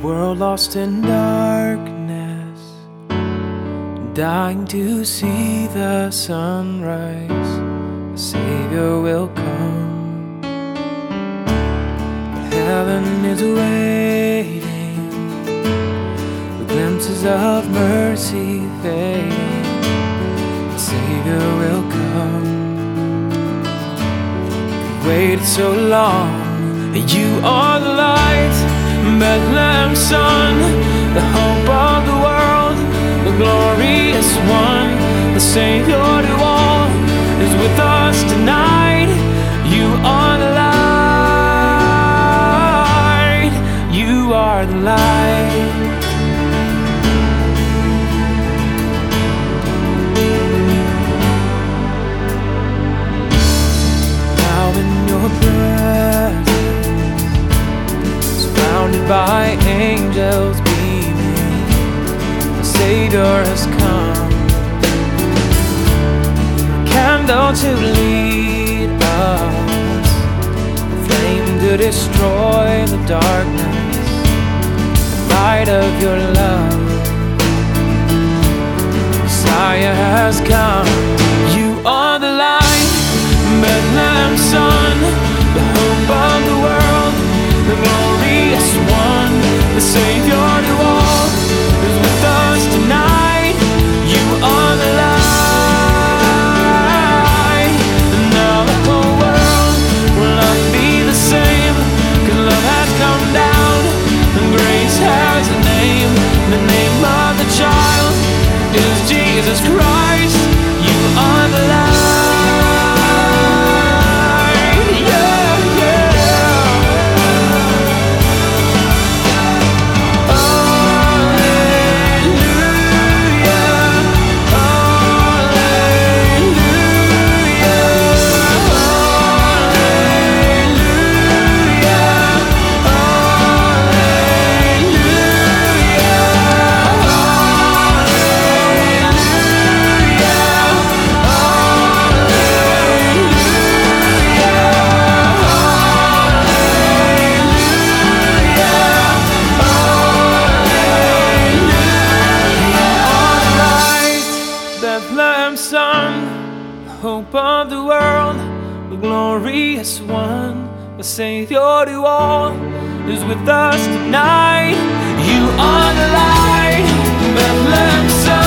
world lost in darkness, dying to see the sunrise. A Savior will come, but heaven is waiting, with glimpses of mercy fading. A Savior will come. We've waited so long, and you are the light, Bethlehem Son, the hope of the world, the glorious one, the Savior to all, is with us tonight. You are the light, you are the light. Now in your presence, surrounded by angels beaming, the Savior has come. A candle to lead us, a flame to destroy the darkness, the light of your love. Messiah has come. You are the light, Bethlehem Son, the hope of the world, the glorious one, the Savior to all, is with us tonight. You are the light, and now the whole world will not be the same, 'cause love has come down, and grace has a name. The name of the child is Jesus Christ. You are the light. Bethlehem Son, hope of the world, the glorious one, the Savior to all, is with us tonight. You are the light, Bethlehem Son.